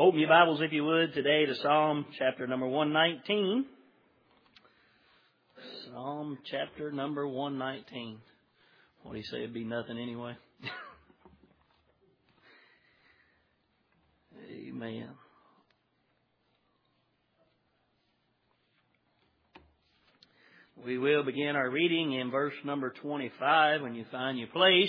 Open your Bibles, if you would, today to Psalm chapter number 119. Psalm chapter number 119. What do you say? It'd be nothing anyway. Amen. We will begin our reading in verse number 25 when you find your place.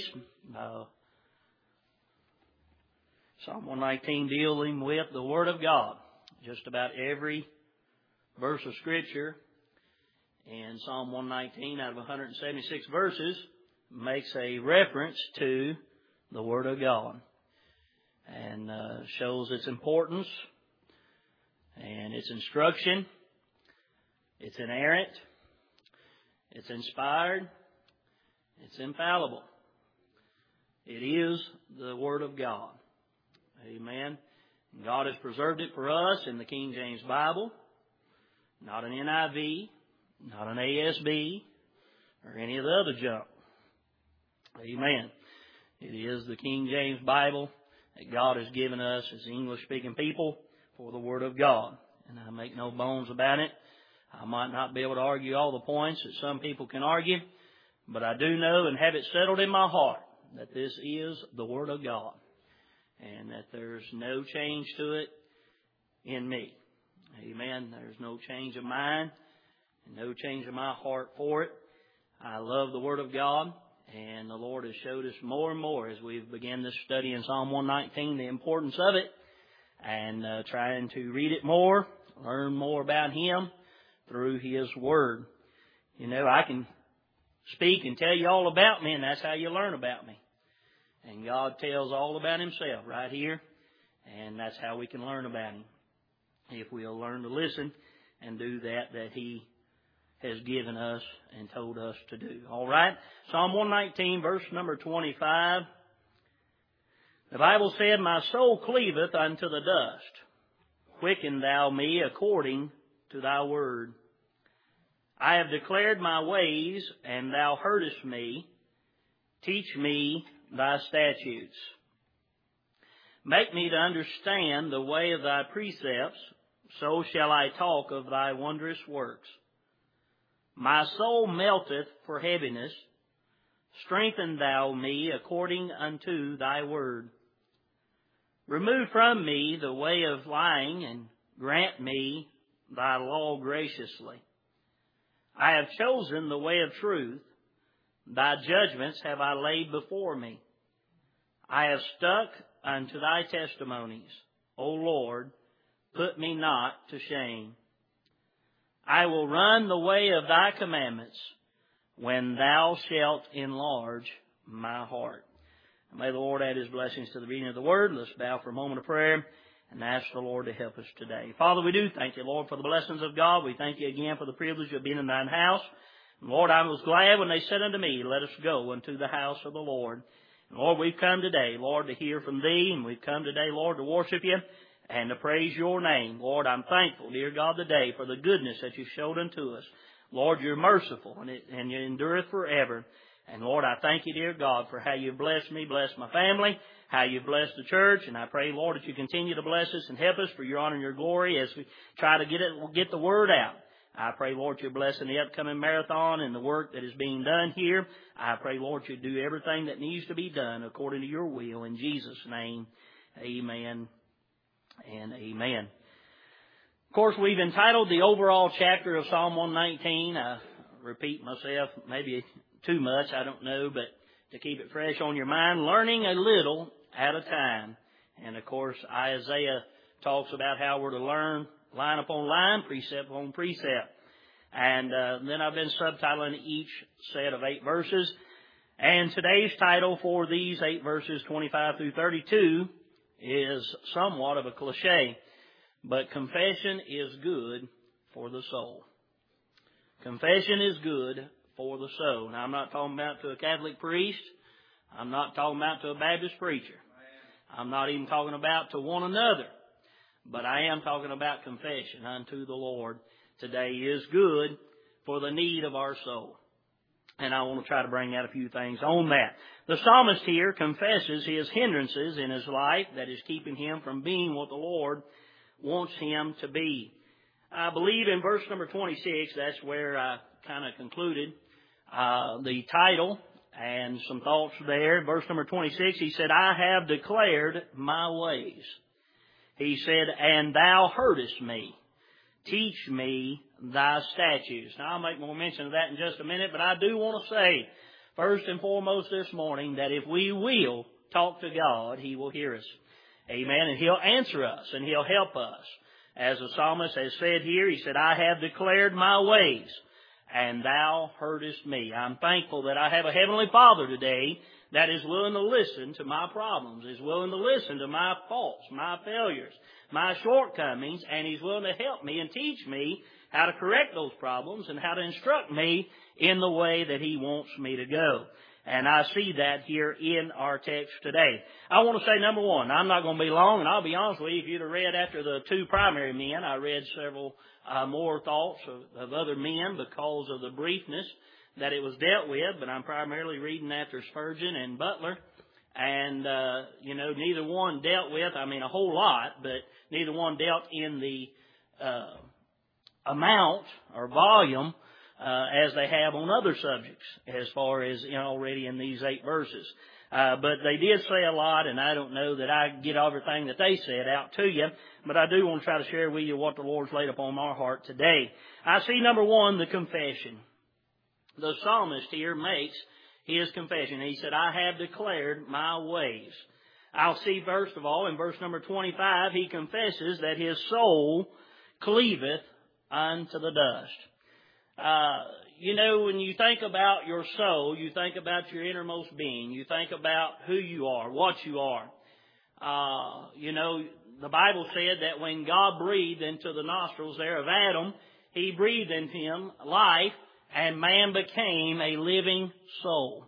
Psalm 119 dealing with the Word of God. Just about every verse of Scripture in Psalm 119 out of 176 verses makes a reference to the Word of God and shows its importance and its instruction. It's inerrant. It's inspired. It's infallible. It is the Word of God. Amen. God has preserved it for us in the King James Bible, not an NIV, not an ASB, or any of the other junk. Amen. It is the King James Bible that God has given us as English-speaking people for the Word of God. And I make no bones about it. I might not be able to argue all the points that some people can argue, but I do know and have it settled in my heart that this is the Word of God and that there's no change to it in me. Amen. There's no change of mind and no change of my heart for it. I love the Word of God, and the Lord has showed us more and more as we've begun this study in Psalm 119 the importance of it and trying to read it more, learn more about Him through His Word. You know, I can speak and tell you all about me, and that's how you learn about me. And God tells all about Himself right here, and that's how we can learn about Him. If we'll learn to listen and do that He has given us and told us to do. All right? Psalm 119, verse number 25. The Bible said, "My soul cleaveth unto the dust. Quicken thou me according to thy word. I have declared my ways, and thou heardest me. Teach me thy statutes. Make me to understand the way of thy precepts, so shall I talk of thy wondrous works. My soul melteth for heaviness. Strengthen thou me according unto thy word. Remove from me the way of lying, and grant me thy law graciously. I have chosen the way of truth. Thy judgments have I laid before me. I have stuck unto thy testimonies. O Lord, put me not to shame. I will run the way of thy commandments when thou shalt enlarge my heart." May the Lord add His blessings to the reading of the Word. Let's bow for a moment of prayer and ask the Lord to help us today. Father, we do thank you, Lord, for the blessings of God. We thank you again for the privilege of being in thine house. And Lord, I was glad when they said unto me, "Let us go unto the house of the Lord." And Lord, we've come today, Lord, to hear from Thee, and we've come today, Lord, to worship You and to praise Your name. Lord, I'm thankful, dear God, today for the goodness that You showed unto us. Lord, You're merciful, and You endureth forever. And Lord, I thank You, dear God, for how You've blessed me, blessed my family, how You've blessed the church. And I pray, Lord, that You continue to bless us and help us for Your honor and Your glory as we try to get the word out. I pray, Lord, You're blessing the upcoming marathon and the work that is being done here. I pray, Lord, You do everything that needs to be done according to Your will. In Jesus' name, amen and amen. Of course, we've entitled the overall chapter of Psalm 119. I repeat myself maybe too much, I don't know, but to keep it fresh on your mind, learning a little at a time. And of course, Isaiah talks about how we're to learn line upon line, precept upon precept. And then I've been subtitling each set of 8 verses. And today's title for these 8 verses, 25 through 32, is somewhat of a cliche. But confession is good for the soul. Confession is good for the soul. Now, I'm not talking about to a Catholic priest. I'm not talking about to a Baptist preacher. I'm not even talking about to one another. But I am talking about confession unto the Lord today is good for the need of our soul. And I want to try to bring out a few things on that. The psalmist here confesses his hindrances in his life that is keeping him from being what the Lord wants him to be. I believe in verse number 26, that's where I kind of concluded the title and some thoughts there. Verse number 26, he said, I have declared my ways. He said, and thou heardest me. Teach me thy statutes. Now, I'll make more mention of that in just a minute, but I do want to say, first and foremost this morning, that if we will talk to God, He will hear us. Amen. And He'll answer us, and He'll help us. As the psalmist has said here, he said, I have declared my ways, and thou heardest me. I'm thankful that I have a Heavenly Father today that is willing to listen to my problems, is willing to listen to my faults, my failures, my shortcomings, and He's willing to help me and teach me how to correct those problems and how to instruct me in the way that He wants me to go. And I see that here in our text today. I want to say, number one, I'm not going to be long, and I'll be honest with you, if you'd have read after the two primary men, I read several more thoughts of other men because of the briefness that it was dealt with, but I'm primarily reading after Spurgeon and Butler. And, neither one dealt with, a whole lot, but neither one dealt in the amount or volume as they have on other subjects, as far as already in these 8 verses. But they did say a lot, and I don't know that I get everything that they said out to you, but I do want to try to share with you what the Lord's laid upon our heart today. I see, number one, the confession. The psalmist here makes his confession. He said, I have declared my ways. I'll see, first of all, in verse number 25, he confesses that his soul cleaveth unto the dust. When you think about your soul, you think about your innermost being. You think about who you are, what you are. The Bible said that when God breathed into the nostrils there of Adam, He breathed into him life, and man became a living soul.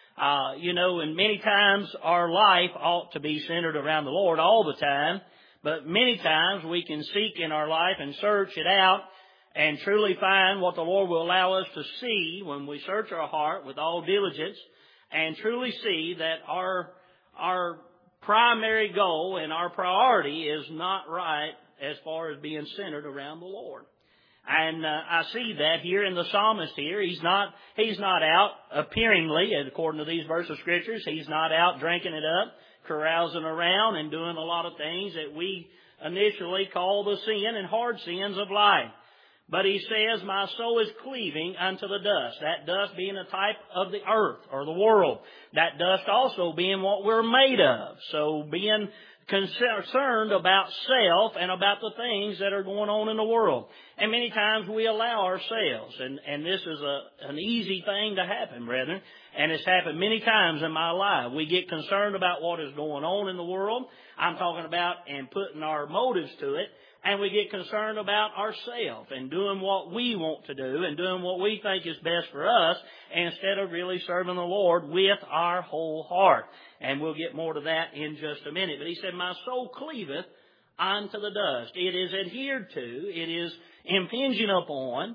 And many times our life ought to be centered around the Lord all the time, but many times we can seek in our life and search it out and truly find what the Lord will allow us to see when we search our heart with all diligence and truly see that our primary goal and our priority is not right as far as being centered around the Lord. And I see that here in the psalmist here. He's not out appearingly, according to these verses of Scriptures, he's not out drinking it up, carousing around and doing a lot of things that we initially call the sin and hard sins of life. But he says, my soul is cleaving unto the dust. That dust being a type of the earth or the world. That dust also being what we're made of. So being concerned about self and about the things that are going on in the world. And many times we allow ourselves, and this is an easy thing to happen, brethren, and it's happened many times in my life. We get concerned about what is going on in the world. I'm talking about and putting our motives to it. And we get concerned about ourselves and doing what we want to do and doing what we think is best for us instead of really serving the Lord with our whole heart. And we'll get more to that in just a minute. But he said, my soul cleaveth unto the dust. It is adhered to. It is impinging upon.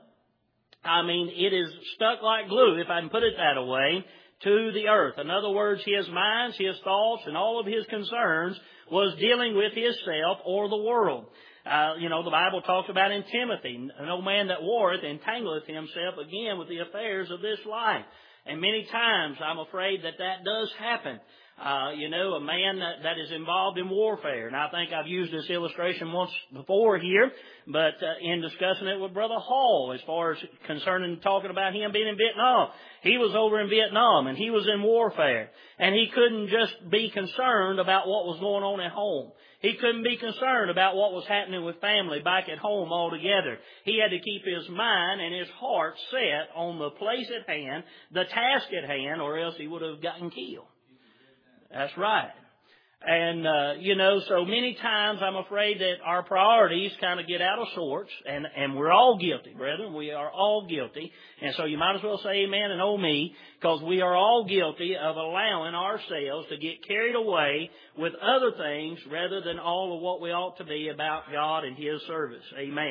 It is stuck like glue, if I can put it that way, to the earth. In other words, his minds, his thoughts, and all of his concerns was dealing with himself or the world. The Bible talks about in Timothy, no man that warreth entangleth himself again with the affairs of this life. And many times I'm afraid that does happen. A man that is involved in warfare. And I think I've used this illustration once before here, but in discussing it with Brother Hall as far as concerning talking about him being in Vietnam. He was over in Vietnam and he was in warfare. And he couldn't just be concerned about what was going on at home. He couldn't be concerned about what was happening with family back at home altogether. He had to keep his mind and his heart set on the place at hand, the task at hand, or else he would have gotten killed. That's right. And, so many times I'm afraid that our priorities kind of get out of sorts, and we're all guilty, brethren. We are all guilty. And so you might as well say amen and oh me, because we are all guilty of allowing ourselves to get carried away with other things rather than all of what we ought to be about God and His service. Amen.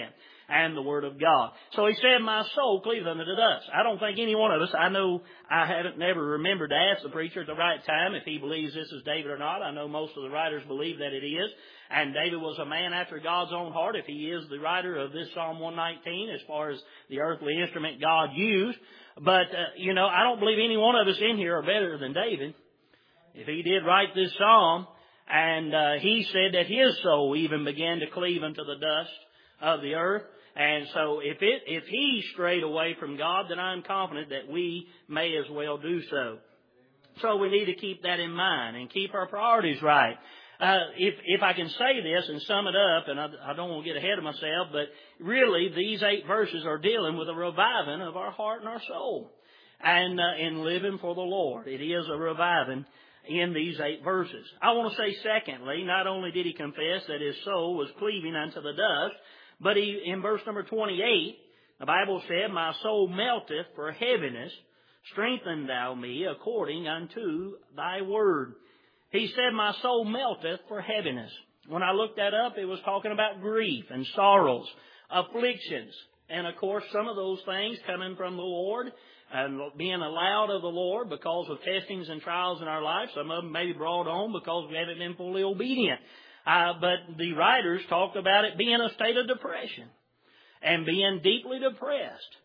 and the Word of God. So he said, my soul cleaveth unto the dust. I don't think any one of us, I know I haven't never remembered to ask the preacher at the right time if he believes this is David or not. I know most of the writers believe that it is. And David was a man after God's own heart, if he is the writer of this Psalm 119, as far as the earthly instrument God used. But, I don't believe any one of us in here are better than David. If he did write this psalm, and he said that his soul even began to cleave unto the dust of the earth. And so if he strayed away from God, then I'm confident that we may as well do so. So we need to keep that in mind and keep our priorities right. If I can say this and sum it up, and I don't want to get ahead of myself, but really these 8 verses are dealing with a reviving of our heart and our soul, and in living for the Lord. It is a reviving in these 8 verses. I want to say, secondly, not only did he confess that his soul was cleaving unto the dust, but in verse number 28, the Bible said, my soul melteth for heaviness, strengthen thou me according unto thy word. He said, my soul melteth for heaviness. When I looked that up, it was talking about grief and sorrows, afflictions, and of course some of those things coming from the Lord and being allowed of the Lord because of testings and trials in our life. Some of them may be brought on because we haven't been fully obedient. But the writers talked about it being a state of depression and being deeply depressed.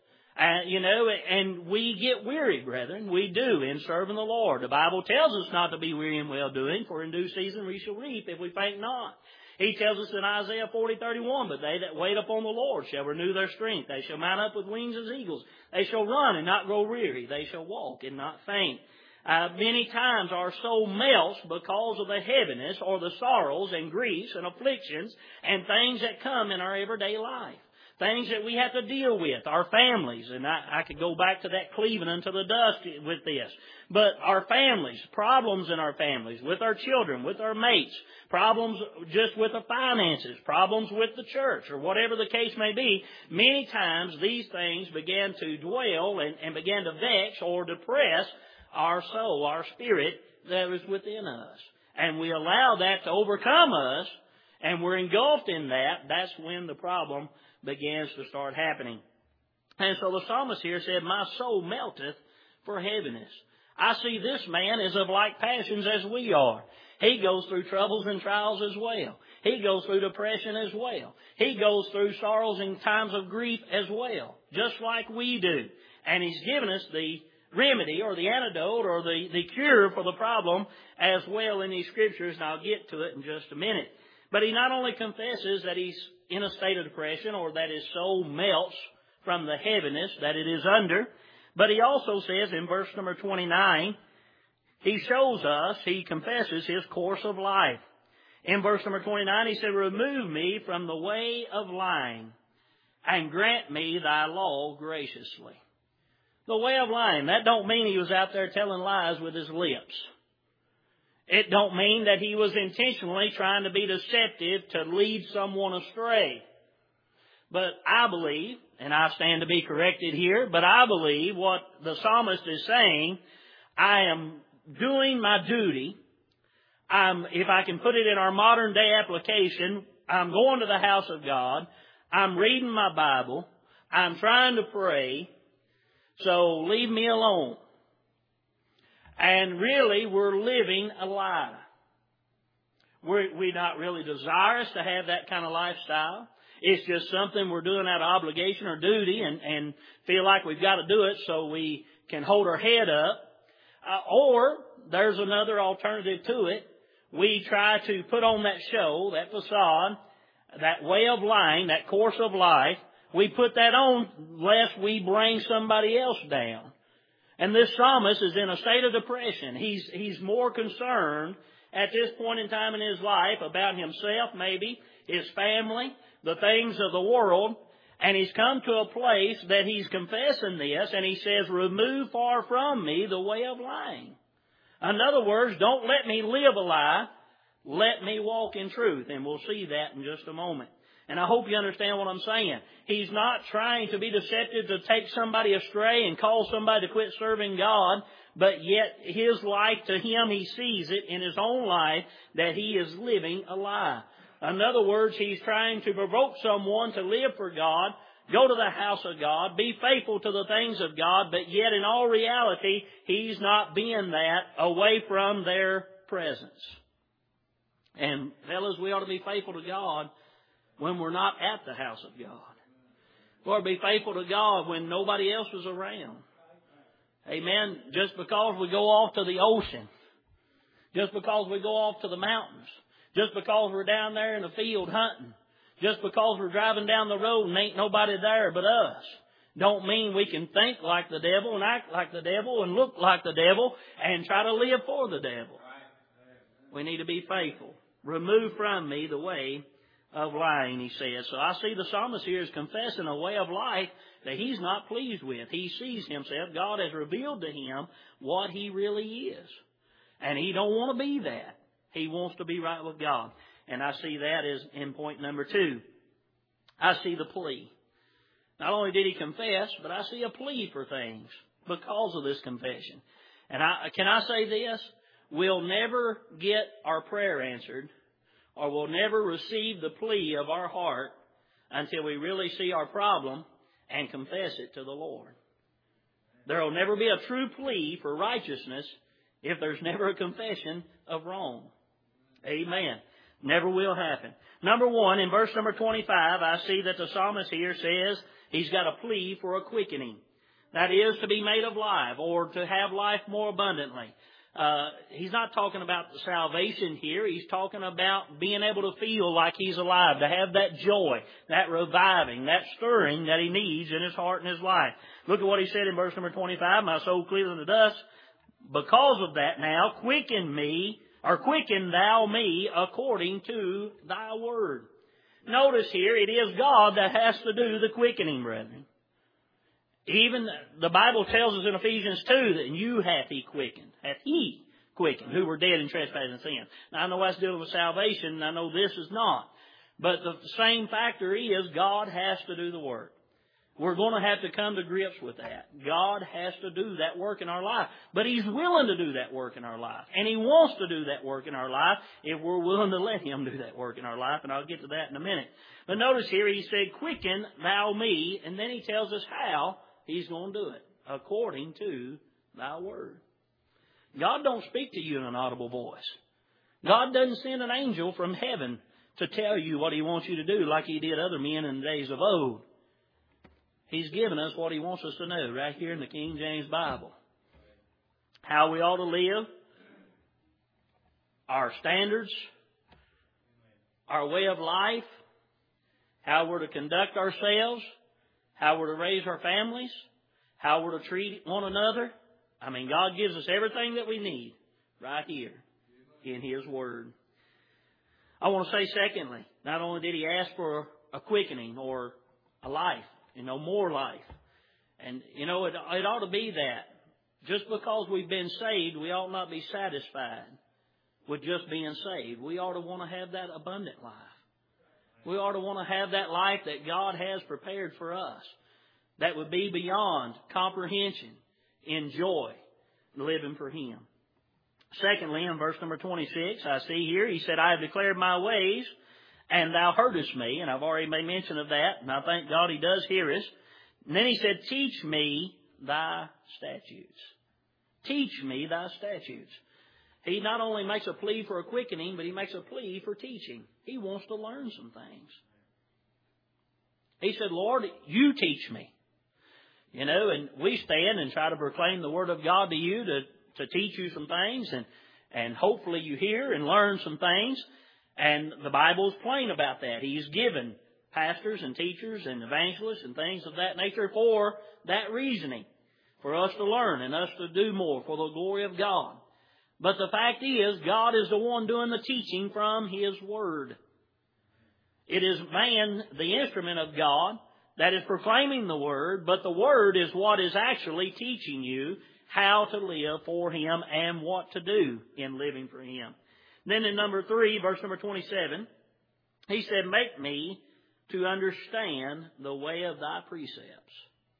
And we get weary, brethren. We do in serving the Lord. The Bible tells us not to be weary in well-doing, for in due season we shall reap if we faint not. He tells us in Isaiah 40:31, but they that wait upon the Lord shall renew their strength. They shall mount up with wings as eagles. They shall run and not grow weary. They shall walk and not faint. Many times our soul melts because of the heaviness or the sorrows and griefs and afflictions and things that come in our everyday life. Things that we have to deal with, our families, and I could go back to that cleaving unto the dust with this. But our families, problems in our families, with our children, with our mates, problems just with the finances, problems with the church, or whatever the case may be, many times these things began to dwell and began to vex or depress our soul, our spirit that is within us. And we allow that to overcome us, and we're engulfed in that. That's when the problem begins to start happening. And so the psalmist here said, my soul melteth for heaviness. I see this man is of like passions as we are. He goes through troubles and trials as well. He goes through depression as well. He goes through sorrows and times of grief as well, just like we do. And he's given us the remedy or the antidote or the cure for the problem as well in these scriptures, and I'll get to it in just a minute. But he not only confesses that he's in a state of depression or that his soul melts from the heaviness that it is under, but he also says in verse number 29, he shows us, he confesses his course of life. In verse number 29, he said, remove me from the way of lying and grant me thy law graciously. The way of lying, that don't mean he was out there telling lies with his lips. It don't mean that he was intentionally trying to be deceptive to lead someone astray. But I believe, and I stand to be corrected here, but I believe what the psalmist is saying, I am doing my duty. If I can put it in our modern day application, I'm going to the house of God. I'm reading my Bible. I'm trying to pray. So leave me alone. And really, we're living a lie. We're not really desirous to have that kind of lifestyle. It's just something we're doing out of obligation or duty and feel like we've got to do it so we can hold our head up. Or there's another alternative to it. We try to put on that show, that facade, that way of lying, that course of life. We put that on lest we bring somebody else down. And this psalmist is in a state of depression. He's more concerned at this point in time in his life about himself, maybe, his family, the things of the world. And he's come to a place that he's confessing this, and he says, remove far from me the way of lying. In other words, don't let me live a lie. Let me walk in truth. And we'll see that in just a moment. And I hope you understand what I'm saying. He's not trying to be deceptive to take somebody astray and call somebody to quit serving God, but yet his life to him, he sees it in his own life that he is living a lie. In other words, he's trying to provoke someone to live for God, go to the house of God, be faithful to the things of God, but yet in all reality, he's not being that away from their presence. And fellas, we ought to be faithful to God when we're not at the house of God. We ought to be faithful to God when nobody else is around. Amen. Just because we go off to the ocean, just because we go off to the mountains, just because we're down there in the field hunting, just because we're driving down the road and ain't nobody there but us, don't mean we can think like the devil and act like the devil and look like the devil and try to live for the devil. We need to be faithful. Remove from me the way of lying, he says. So I see the psalmist here is confessing a way of life that he's not pleased with. He sees himself. God has revealed to him what he really is. And he don't want to be that. He wants to be right with God. And I see that as in point number 2. I see the plea. Not only did he confess, but I see a plea for things because of this confession. And can I say this? We'll never get our prayer answered, or we'll never receive the plea of our heart until we really see our problem and confess it to the Lord. There will never be a true plea for righteousness if there's never a confession of wrong. Amen. Never will happen. Number 1, in verse number 25, I see that the psalmist here says he's got a plea for a quickening. That is to be made alive, or to have life more abundantly. He's not talking about the salvation here. He's talking about being able to feel like he's alive, to have that joy, that reviving, that stirring that he needs in his heart and his life. Look at what he said in verse number 25. My soul cleaveth unto dust. Because of that now, quicken thou me according to thy word. Notice here, it is God that has to do the quickening, brethren. Even the Bible tells us in Ephesians 2 that you hath he quickened, who were dead in trespass and sin. Now I know that's dealing with salvation, and I know this is not. But the same factor is God has to do the work. We're going to have to come to grips with that. God has to do that work in our life. But He's willing to do that work in our life. And He wants to do that work in our life if we're willing to let Him do that work in our life. And I'll get to that in a minute. But notice here He said, quicken thou me. And then He tells us how He's going to do it. According to thy word. God don't speak to you in an audible voice. God doesn't send an angel from heaven to tell you what He wants you to do like He did other men in the days of old. He's given us what He wants us to know right here in the King James Bible. How we ought to live, our standards, our way of life, how we're to conduct ourselves, how we're to raise our families, how we're to treat one another. I mean, God gives us everything that we need right here in His Word. I want to say secondly, not only did He ask for a quickening or a life, more life. And, it ought to be that. Just because we've been saved, we ought not be satisfied with just being saved. We ought to want to have that abundant life. We ought to want to have that life that God has prepared for us. That would be beyond comprehension in joy, living for Him. Secondly, in verse number 26, I see here, He said, I have declared my ways, and thou heardest me. And I've already made mention of that, and I thank God He does hear us. And then He said, teach me thy statutes. Teach me thy statutes. He not only makes a plea for a quickening, but He makes a plea for teaching. He wants to learn some things. He said, Lord, you teach me. And we stand and try to proclaim the Word of God to you to teach you some things, and hopefully you hear and learn some things. And the Bible is plain about that. He's given pastors and teachers and evangelists and things of that nature for that reasoning, for us to learn and us to do more for the glory of God. But the fact is, God is the one doing the teaching from His Word. It is man, the instrument of God, that is proclaiming the Word, but the Word is what is actually teaching you how to live for Him and what to do in living for Him. Then in number 3, verse number 27, He said, make me to understand the way of thy precepts.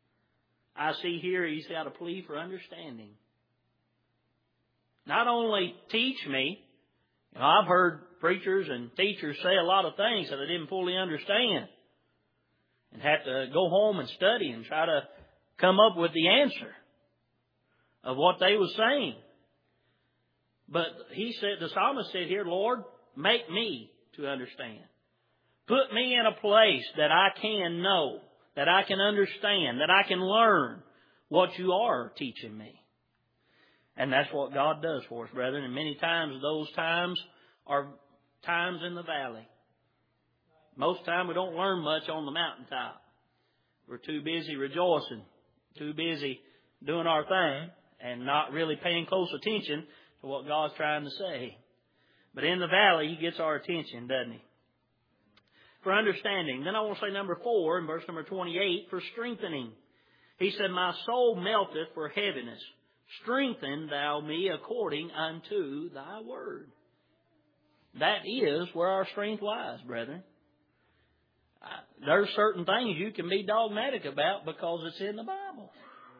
I see here He's got a plea for understanding. Not only teach me. I've heard preachers and teachers say a lot of things that I didn't fully understand, and have to go home and study and try to come up with the answer of what they were saying. But he said, the psalmist said here, Lord, make me to understand. Put me in a place that I can know, that I can understand, that I can learn what you are teaching me. And that's what God does for us, brethren. And many times those times are times in the valley. Most time we don't learn much on the mountaintop. We're too busy rejoicing, too busy doing our thing, and not really paying close attention to what God's trying to say. But in the valley, He gets our attention, doesn't He? For understanding. Then I want to say number 4 in verse number 28, for strengthening. He said, my soul melteth for heaviness. Strengthen thou me according unto thy word. That is where our strength lies, brethren. There's certain things you can be dogmatic about because it's in the Bible.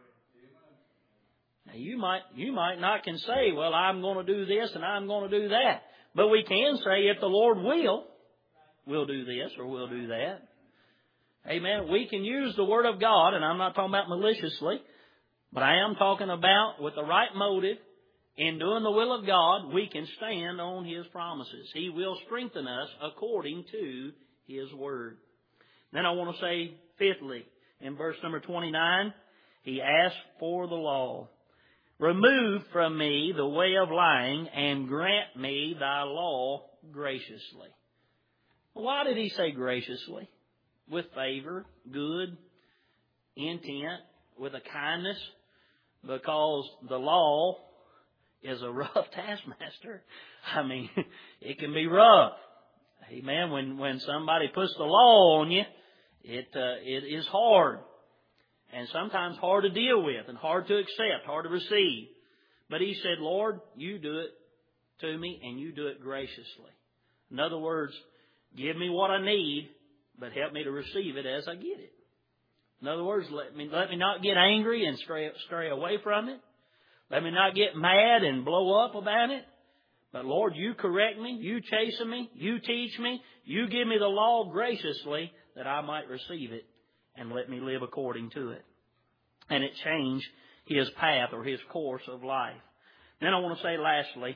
Now you might not can say, well, I'm going to do this and I'm going to do that. But we can say, if the Lord will, we'll do this or we'll do that. Amen. We can use the Word of God, and I'm not talking about maliciously, but I am talking about with the right motive, in doing the will of God, we can stand on His promises. He will strengthen us according to His Word. Then I want to say, fifthly, in verse number 29, He asked for the law. Remove from me the way of lying, and grant me thy law graciously. Why did He say graciously? With favor, good intent, with a kindness, because the law is a rough taskmaster. I mean, it can be rough. Amen. When somebody puts the law on you, it is hard. And sometimes hard to deal with and hard to accept, hard to receive. But He said, Lord, you do it to me and you do it graciously. In other words, give me what I need, but help me to receive it as I get it. In other words, let me not get angry and stray away from it. Let me not get mad and blow up about it. But Lord, you correct me, you chasten me, you teach me, you give me the law graciously that I might receive it and let me live according to it. And it changed His path or His course of life. Then I want to say lastly,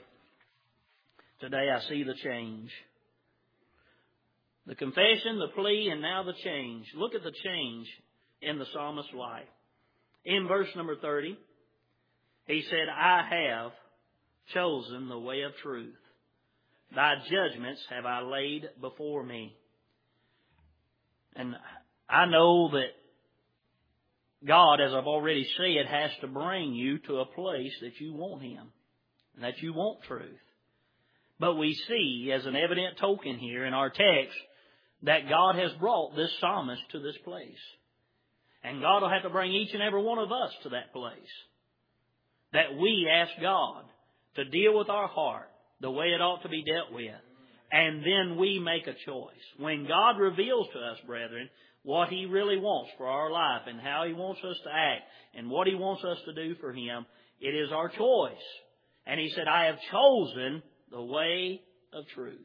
today I see the change. The confession, the plea, and now the change. Look at the change in the psalmist's life. In verse number 30, he said, I have chosen the way of truth. Thy judgments have I laid before me. And I know that God, as I've already said, has to bring you to a place that you want Him, and that you want truth. But we see, as an evident token here in our text, that God has brought this psalmist to this place. And God will have to bring each and every one of us to that place. That we ask God to deal with our heart the way it ought to be dealt with. And then we make a choice. When God reveals to us, brethren, what He really wants for our life and how He wants us to act and what He wants us to do for Him, it is our choice. And He said, I have chosen the way of truth.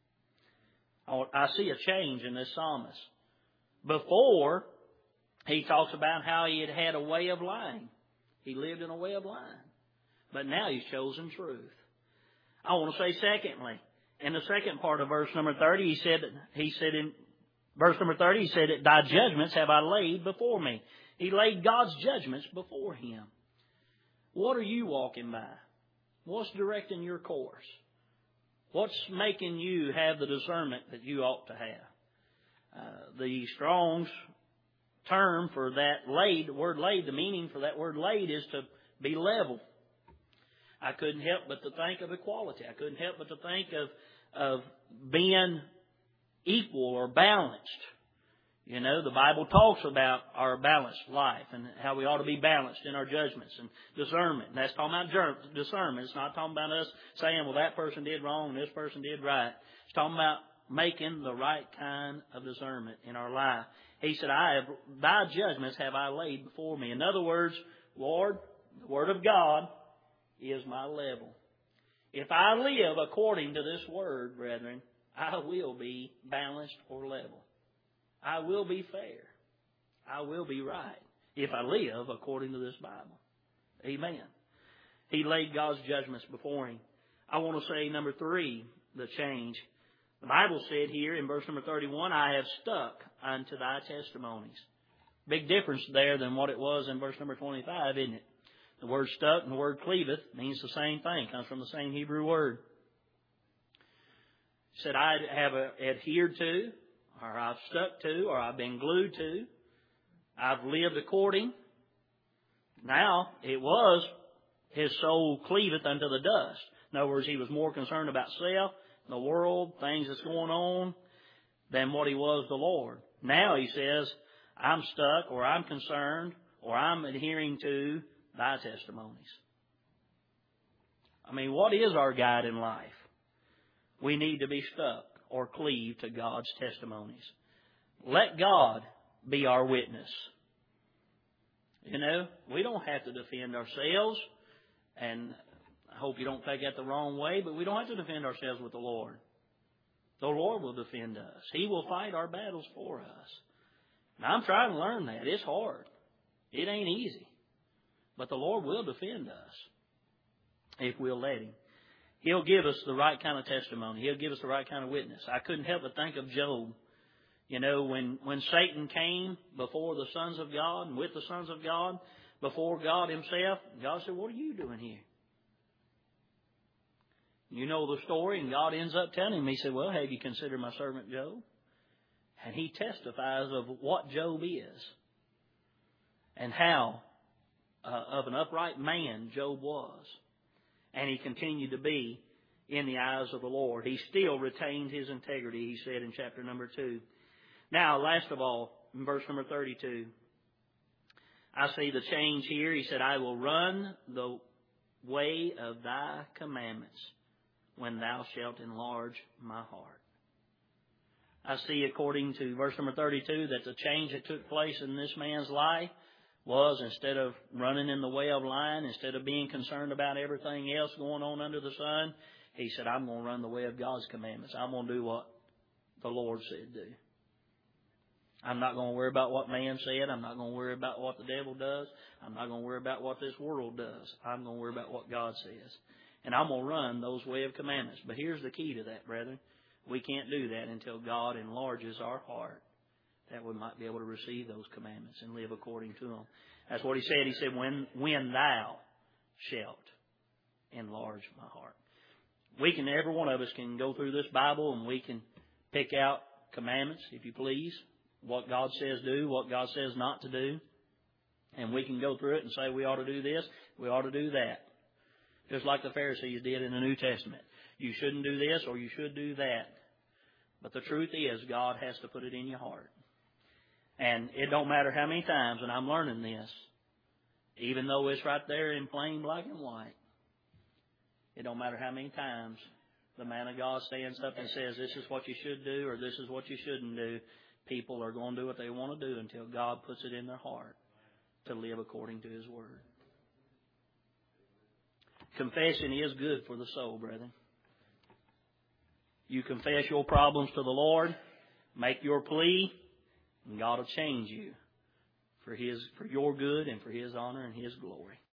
I see a change in this psalmist. Before, he talks about how he had a way of lying. He lived in a way of lying. But now he's chosen truth. I want to say secondly, in the second part of verse number 30, he said in verse number 30, he said, thy judgments have I laid before me. He laid God's judgments before him. What are you walking by? What's directing your course? What's making you have the discernment that you ought to have? The Strong's term for that laid, the word laid, the meaning for that word laid is to be level. I couldn't help but to think of equality. I couldn't help but to think of being equal or balanced. You know, the Bible talks about our balanced life and how we ought to be balanced in our judgments and discernment. And that's talking about discernment. It's not talking about us saying, well, that person did wrong and this person did right. It's talking about making the right kind of discernment in our life. He said, thy judgments have I laid before me. In other words, Lord, the Word of God is my level. If I live according to this Word, brethren, I will be balanced or level. I will be fair. I will be right if I live according to this Bible. Amen. He laid God's judgments before him. I want to say, number 3, the change. The Bible said here in verse number 31, I have stuck unto thy testimonies. Big difference there than what it was in verse number 25, isn't it? The word stuck and the word cleaveth means the same thing. Comes from the same Hebrew word. He said, I have adhered to, or I've stuck to, or I've been glued to. I've lived according. Now, it was his soul cleaveth unto the dust. In other words, he was more concerned about self, the world, things that's going on, than what he was the Lord. Now he says, I'm stuck, or I'm concerned, or I'm adhering to thy testimonies. I mean, what is our guide in life? We need to be stuck or cleave to God's testimonies. Let God be our witness. You know, we don't have to defend ourselves, and I hope you don't take that the wrong way, but we don't have to defend ourselves with the Lord. The Lord will defend us. He will fight our battles for us. Now, I'm trying to learn that. It's hard. It ain't easy. But the Lord will defend us if we'll let Him. He'll give us the right kind of testimony. He'll give us the right kind of witness. I couldn't help but think of Job. You know, when Satan came before the sons of God and with the sons of God, before God Himself, God said, what are you doing here? You know the story, and God ends up telling him, He said, well, have you considered my servant Job? And He testifies of what Job is and how of an upright man Job was. And he continued to be in the eyes of the Lord. He still retained his integrity, he said in chapter number 2. Now, last of all, in verse number 32, I see the change here. He said, I will run the way of thy commandments when thou shalt enlarge my heart. I see, according to verse number 32, that the change that took place in this man's life was, instead of running in the way of lying, instead of being concerned about everything else going on under the sun, he said, I'm going to run the way of God's commandments. I'm going to do what the Lord said do. I'm not going to worry about what man said. I'm not going to worry about what the devil does. I'm not going to worry about what this world does. I'm going to worry about what God says. And I'm going to run those way of commandments. But here's the key to that, brethren. We can't do that until God enlarges our heart, that we might be able to receive those commandments and live according to them. That's what He said. He said, when thou shalt enlarge my heart. Every one of us can go through this Bible and we can pick out commandments, if you please, what God says do, what God says not to do. And we can go through it and say we ought to do this, we ought to do that. Just like the Pharisees did in the New Testament. You shouldn't do this or you should do that. But the truth is, God has to put it in your heart. And it don't matter how many times, and I'm learning this, even though it's right there in plain black and white, it don't matter how many times the man of God stands up and says, this is what you should do or this is what you shouldn't do. People are going to do what they want to do until God puts it in their heart to live according to His Word. Confession is good for the soul, brethren. You confess your problems to the Lord, make your plea, and God will change you for your good and for His honor and His glory.